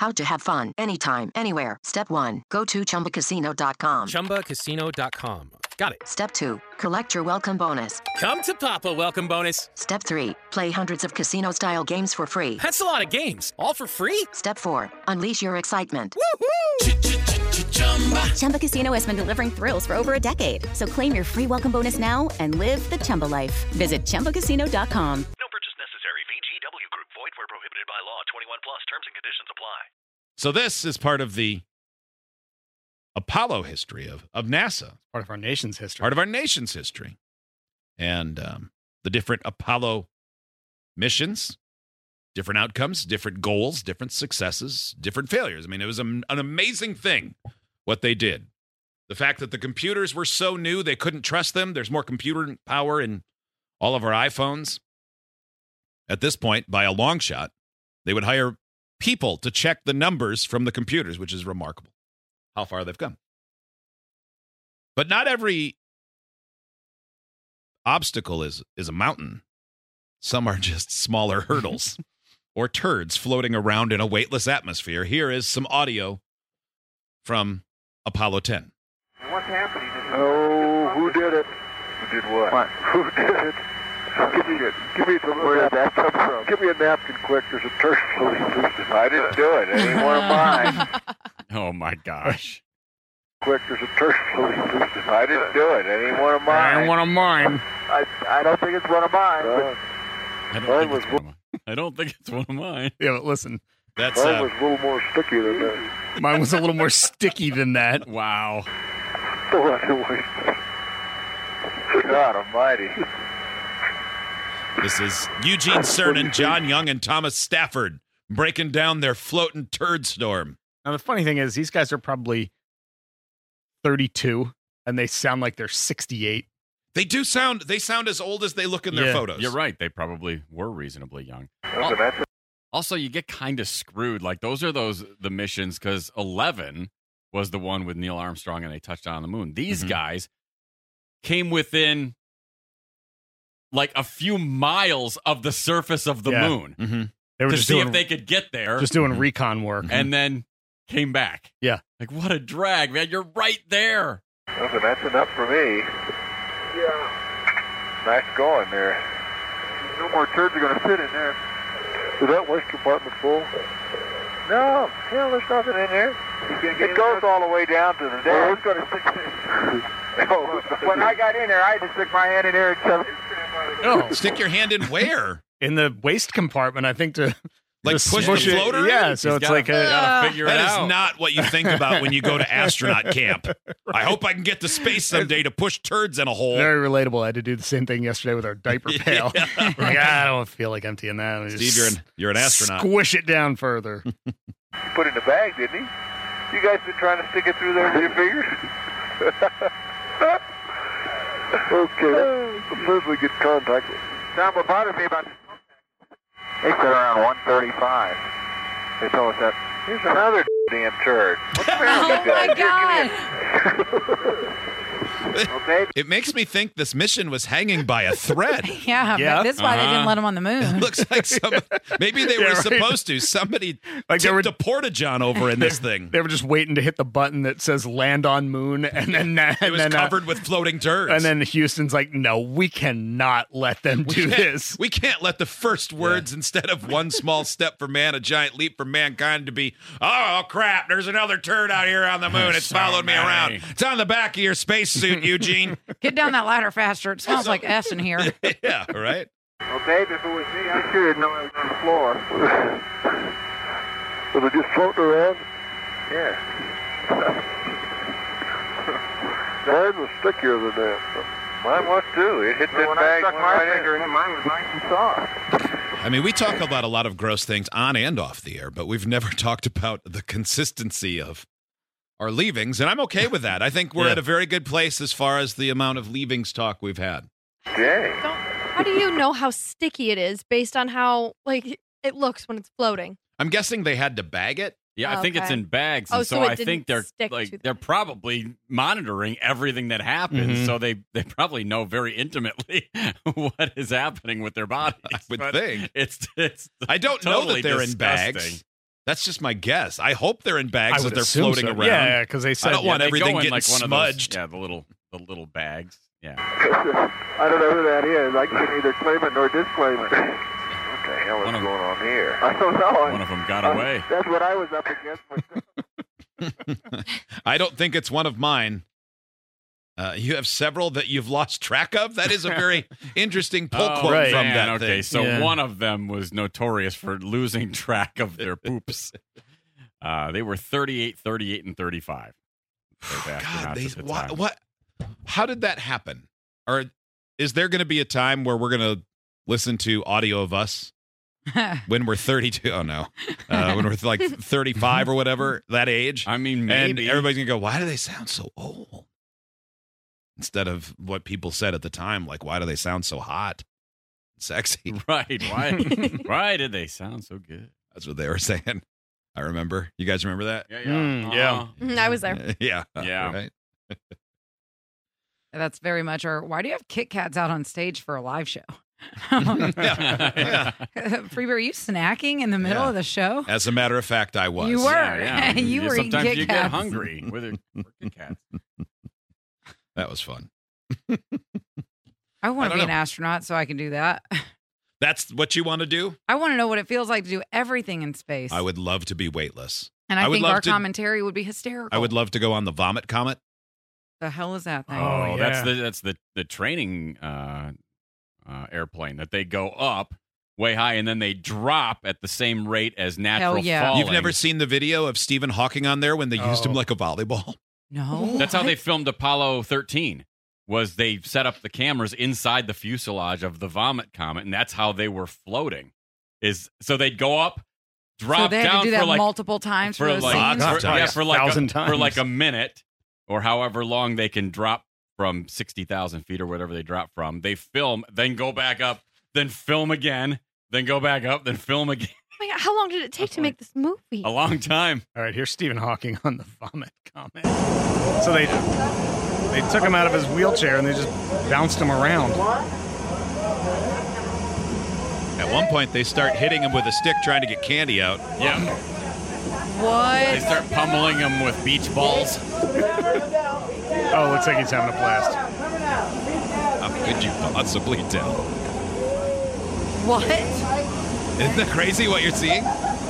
How to have fun anytime, anywhere. Step 1. Go to ChumbaCasino.com. ChumbaCasino.com. Got it. Step 2. Collect your welcome bonus. Come to Papa welcome bonus. Step 3. Play hundreds of casino-style games for free. That's a lot of games. All for free? Step 4. Unleash your excitement. Woohoo! Chumba Casino has been delivering thrills for over a decade. So claim your free welcome bonus now and live the Chumba life. Visit ChumbaCasino.com. No purchase necessary. VGW Group. Void where prohibited by law. 21 plus. Terms and conditions apply. So this is part of the Apollo history of NASA. Part of our nation's history. Part of our nation's history. And the different Apollo missions, different outcomes, different goals, different successes, different failures. I mean, it was an amazing thing what they did. The fact that the computers were so new, they couldn't trust them. There's more computer power in all of our iPhones. At this point, by a long shot, they would hire people to check the numbers from the computers, which is remarkable how far they've come. But not every obstacle is a mountain. Some are just smaller hurdles or turds floating around in a weightless atmosphere. Here is some audio from Apollo 10. What's happening? Oh, who did it? Who did what? Who did it? Give me some. Where did that come from? Give me a napkin quick. There's a turd floating through the I didn't do it. It ain't one of mine. Oh, my gosh. Quick, there's a turd floating through the I didn't do it. It ain't one of mine. Ain't one of mine. I don't think it's one of mine. I don't think it's one of mine. Yeah, but listen. That's mine was a little more sticky than that. Mine was a little more sticky than that. Wow. Oh, anyway. God almighty. This is Eugene Cernan, John Young, and Thomas Stafford breaking down their floating turd storm. Now, the funny thing is, these guys are probably 32, and they sound like they're 68. They sound as old as they look in their photos. You're right. They probably were reasonably young. That's Also, you get kind of screwed. Like, those are the missions, because 11 was the one with Neil Armstrong, and they touched down on the moon. These guys came within, like, a few miles of the surface of the moon They were to just see doing, if they could get there. just doing recon work. And then came back. Yeah. Like, what a drag, man. You're right there. Listen, that's enough for me. Yeah. Nice going there. No more turds are going to fit in there. Is that waste compartment full? No, hell, there's nothing in there. It goes all the way down to the deck. Well, it's going to stick When I got in there, I had to stick my hand in there and shove it. Oh, Stick your hand in where? in the waste compartment, I think, to Like just push the smush it. floater in? Yeah, so it's like gotta figure it That out. is not what you think about when you go to astronaut camp. I hope I can get to space someday to push turds in a hole. very relatable. I had to do the same thing yesterday with our diaper pail. Like, I don't feel like emptying that. Steve, you're an astronaut. Squish it down further. He put it in the bag, didn't he? You guys been trying to stick it through there with your fingers? Okay, as soon as we get contact. Tom, what bothered me about this, they said around 135. They told us that. Here's another damn turd. What's the matter with you guys? Okay. It makes me think this mission was hanging by a thread. Yeah, Yeah. that's why they didn't let him on the moon. It looks like maybe they Yeah, were right. supposed to. Somebody Like they tipped were- a porta-john over in this thing. They were just waiting to hit the button that says land on moon, and then It was covered with floating turds. and then Houston's like, no, we cannot let them do this. We can't let the first words, instead of one small step for man, a giant leap for mankind, to be, oh, crap, there's another turd out here on the moon. It's So followed me many. around. It's on the back of your spacesuit, Eugene. Get down that ladder faster. It smells like S in here. Yeah, right? Well, Dave, if it was me, I sure didn't know I was on the floor. Was it just floating around? Yeah. Mine was stickier than that. Mine was too. It hit that when I bag. stuck went my right finger in it, mine was nice and soft. I mean, we talk about a lot of gross things on and off the air, but we've never talked about the consistency of our leavings, and I'm okay with that. I think we're at a very good place as far as the amount of leavings talk we've had. Dang. How do you know how sticky it is based on how it looks when it's floating? I'm guessing they had to bag it. Yeah, I think it's Okay. in bags, Oh, and so so it I think didn't stick to the- they're probably monitoring everything that happens, Mhm. so they probably know very intimately what is happening with their bodies. I would But think. it's I don't know totally that they're in disgusting. bags. That's just my guess. I hope they're in bags I as would they're assume floating so. around. Yeah, because they said I don't want they everything go in getting like one of smudged. those, the little bags. Yeah. I don't know who that is. I can neither claim it nor disclaim it. What the hell is going on here? I don't know. One of them got away. That's what I was up against. I don't think it's one of mine. You have several that you've lost track of? That is a very interesting pull quote right. from Man, that okay, thing. so Yeah. one of them was notorious for losing track of their poops. They were 38, 38, and 35. God, what? How did that happen? Or is there going to be a time where we're going to listen to audio of us when we're 32? Oh, no. When we're like 35 or whatever, that age. I mean, And maybe. everybody's going to go, why do they sound so old? Instead of what people said at the time, like, why do they sound so hot? Sexy. Right. Why did they sound so good? That's what they were saying. I remember. You guys remember that? Yeah. I was there. Yeah. Yeah. Right? That's very much our. Why do you have Kit Kats out on stage for a live show? Yeah. Freebie, are you snacking in the middle Yeah. of the show? As a matter of fact, I was. You were. Yeah. You were eating Sometimes Kit you get Kats. hungry with Kit Kats. That was fun. I want I to be don't an know. astronaut so I can do that. That's what you want to do? I want to know what it feels like to do everything in space. I would love to be weightless. and I I would think love our to- commentary would be hysterical. I would love to go on the Vomit Comet. The hell is that thing? Oh, yeah. that's the training airplane that they go up way high and then they drop at the same rate as natural Hell yeah. falling. You've never seen the video of Stephen Hawking on there when they used him Oh. like a volleyball? No. That's how they filmed Apollo 13. Was they set up the cameras inside the fuselage of the Vomit Comet, and that's how they were floating. So they'd go up, drop so they had down to do for that like multiple times for those like- scenes? Lots of times. for like 1,000 for like times. a minute or however long they can drop from 60,000 feet or whatever they drop from. They film, then go back up, then film again, then go back up, then film again. Oh my God, how long did it take to make this movie? A long time. All right, here's Stephen Hawking on the Vomit Comet. So they took him out of his wheelchair and they just bounced him around. At one point, they start hitting him with a stick trying to get candy out. Yeah. They What? start pummeling him with beach balls. Oh, looks like he's having a blast. How could you possibly tell? What? Isn't that crazy what you're seeing?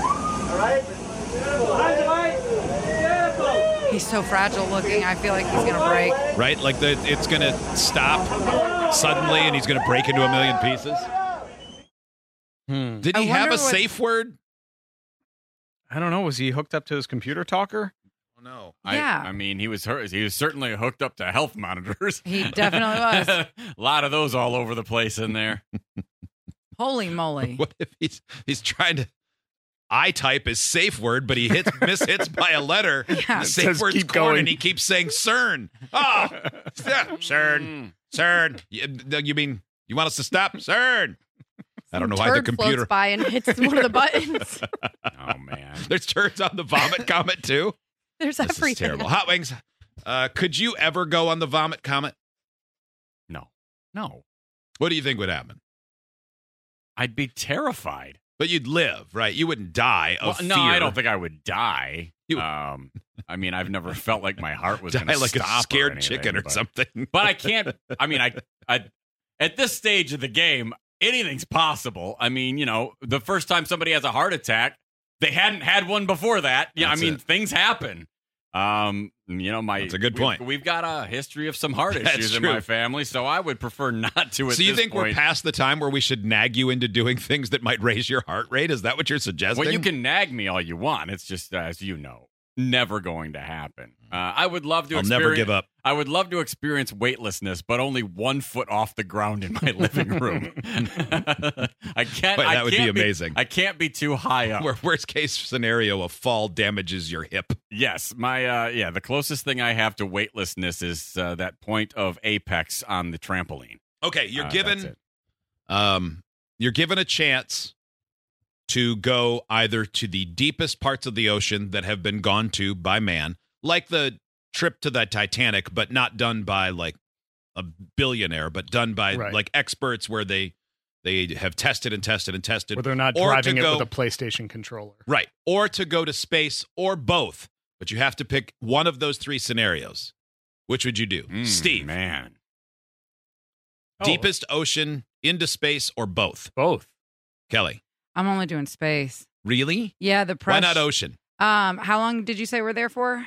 He's so fragile looking. I feel like he's going to break. Right? Like it's going to stop suddenly and he's going to break into a million pieces. Did I he have wonder a what- safe word? I don't know. Was he hooked up to his computer talker? Oh, no. Yeah. I mean, he was certainly hooked up to health monitors. He definitely was. A lot of those all over the place in there. Holy moly. What if he's trying to I type his safe word, but he mishits by a letter. Yeah. The It safe says word's keep corn, going. and he keeps saying CERN. Oh, yeah, CERN. CERN. You mean you want us to stop? CERN. I don't know why the Turd computer. floats by and hits one of the buttons. Oh, man. There's turds on the Vomit Comet too. There's This everything. is terrible. Hot Wings. Could you ever go on the Vomit Comet? No. What do you think would happen? I'd be terrified. But you'd live, right? You wouldn't die of No, fear. I don't think I would die. You- I mean, I've never felt like my heart was Die going to like stop a scared or anything, chicken or but- something. But I can't. I mean, I at this stage of the game, anything's possible. I mean, the first time somebody has a heart attack, they hadn't had one before that. Yeah, That's I mean, it. things happen. That's a good point. We've got a history of some heart That's issues in true. my family, so I would prefer not to. At So you this think point. we're past the time where we should nag you into doing things that might raise your heart rate? Is that what you're suggesting? Well, you can nag me all you want. It's just, as you know, never going to happen. I would love to. I'll never give up. I would love to experience weightlessness, but only 1 foot off the ground in my living room. I can't. Wait, I that would be can't amazing. I can't be too high up. Worst case scenario, a fall damages your hip. Yes, my the closest thing I have to weightlessness is that point of apex on the trampoline. Okay, you're That's given it. you're given a chance to go either to the deepest parts of the ocean that have been gone to by man, like the trip to the Titanic, but not done by like a billionaire, but done by Right. like experts where they They have tested and tested and tested. Where they're not driving it with a PlayStation controller. Right. Or to go to space, or both. But you have to pick one of those 3 scenarios. Which would you do? Steve. Man. Deepest ocean, into space, or both? Both. Kelly. I'm only doing space. Really? Yeah, the pressure. Why not ocean? How long did you say we're there for?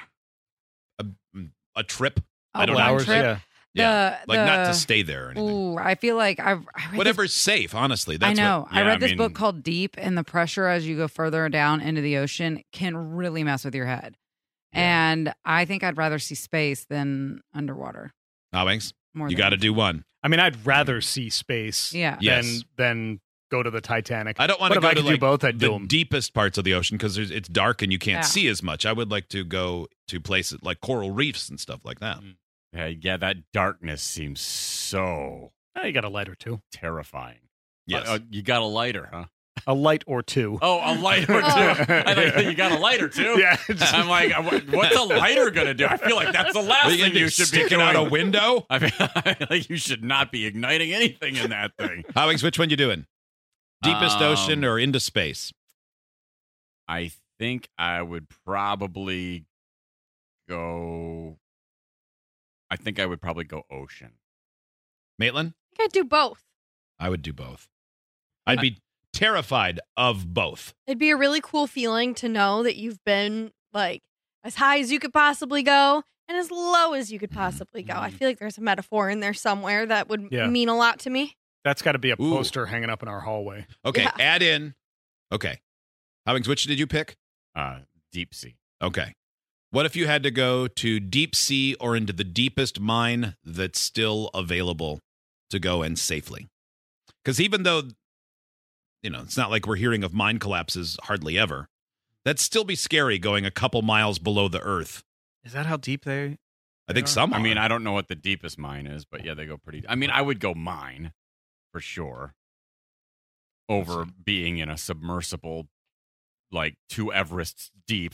A trip? Oh, I don't know. Hours, trip? Yeah. Not to stay there or anything. Ooh, I feel like I read Whatever's safe, honestly. That's I know. What, I read this book called Deep, and the pressure as you go further down into the ocean can really mess with your head. Yeah. And I think I'd rather see space than underwater. Wings, you got to do one. I mean, I'd rather see space than go to the Titanic. I don't want to go to do both. I'd do the them. deepest parts of the ocean because it's dark and you can't see as much. I would like to go to places like coral reefs and stuff like that. Yeah, that darkness seems so... You got a light or two. Terrifying. Yes. You got a lighter, huh? A light or two. Oh, a light or two. I thought you got a lighter, too? Yeah. I'm like, what's a lighter going to do? I feel like that's the last thing you should be sticking doing. out a window? I feel like you should not be igniting anything in that thing. Wings, which one you doing? Deepest ocean or into space? I think I would probably go... I think I would probably go ocean. Maitland? I think I'd do both. I would do both. I'd be terrified of both. It'd be a really cool feeling to know that you've been like as high as you could possibly go and as low as you could possibly go. I feel like there's a metaphor in there somewhere that would mean a lot to me. That's got to be a poster hanging up in our hallway. Okay, add in. Okay. Wings, which did you pick? Deep sea. Okay. What if you had to go to deep sea or into the deepest mine that's still available to go in safely? Because even though, it's not like we're hearing of mine collapses hardly ever, that'd still be scary going a couple miles below the earth. Is that how deep they I think some are. I mean, I don't know what the deepest mine is, but yeah, they go pretty... I mean, I would go mine for sure over being in a submersible like 2 Everests deep.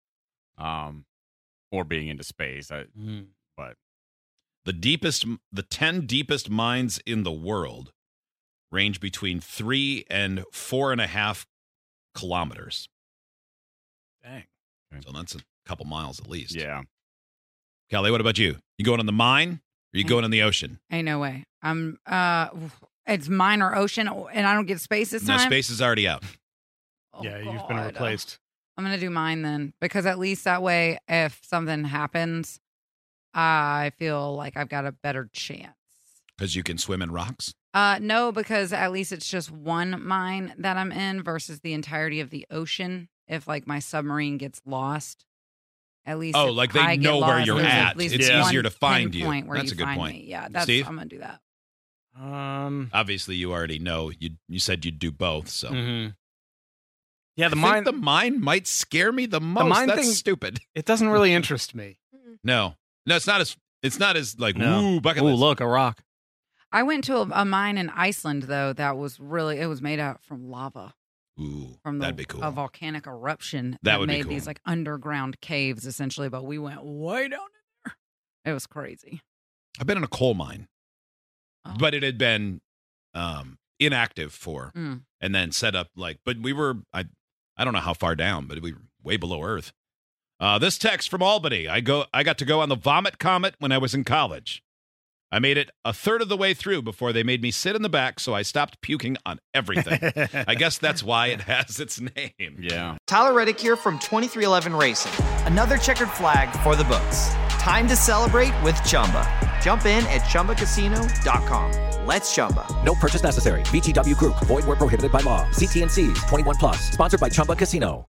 Or being into space. But the 10 deepest mines in the world range between 3 and 4.5 kilometers. Dang. So that's a couple miles at least. Yeah. Kelly, what about you? You going in the mine or you going in the ocean? Ain't no way. It's mine or ocean, and I don't get space this time? No, space is already out. You've been replaced. I'm going to do mine then, because at least that way, if something happens, I feel like I've got a better chance. Because you can swim in rocks? No, because at least it's just one mine that I'm in versus the entirety of the ocean. If like my submarine gets lost, at least like they know where you're at. It's easier to find you. That's a good point. Me. Yeah, Steve? I'm going to do that. Obviously, you already know. You said you'd do both, so. Mm-hmm. Yeah, I think the mine might scare me the most. That's stupid. It doesn't really interest me. No, it's not as like woo bucket list. Ooh, look, a rock. I went to a mine in Iceland though that was it was made out from lava. Ooh, from that'd be cool. A volcanic eruption that would made be cool. These like underground caves essentially, but we went way down in there. It was crazy. I've been in a coal mine, but it had been inactive and then set up but we were I don't know how far down, but we were way below Earth. This text from Albany. I got to go on the Vomit Comet when I was in college. I made it a third of the way through before they made me sit in the back, so I stopped puking on everything. I guess that's why it has its name. Yeah. Tyler Reddick here from 2311 Racing. Another checkered flag for the books. Time to celebrate with Chumba. Jump in at ChumbaCasino.com. Let's Chumba. No purchase necessary. VGW Group. Void where prohibited by law. See T&Cs. 21+. Sponsored by Chumba Casino.